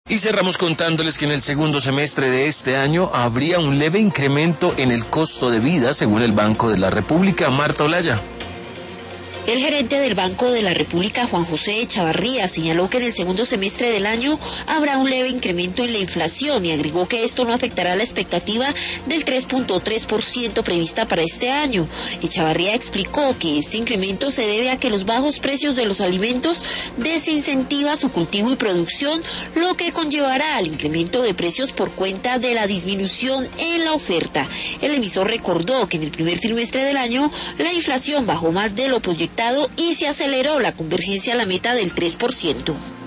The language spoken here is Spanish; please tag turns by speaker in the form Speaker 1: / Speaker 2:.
Speaker 1: Y cerramos contándoles que en el segundo semestre de este año habría un leve incremento en el costo de vida, según el Banco de la República. Marta Olaya.
Speaker 2: El gerente del Banco de la República, Juan José Echavarría, señaló que en el segundo semestre del año habrá un leve incremento en la inflación y agregó que esto no afectará la expectativa del 3.3% prevista para este año. Echavarría explicó que este incremento se debe a que los bajos precios de los alimentos desincentiva su cultivo y producción, lo que conllevará al incremento de precios por cuenta de la disminución en la oferta. El emisor recordó que en el primer trimestre del año la inflación bajó más de lo proyectado y se aceleró la convergencia a la meta del 3%.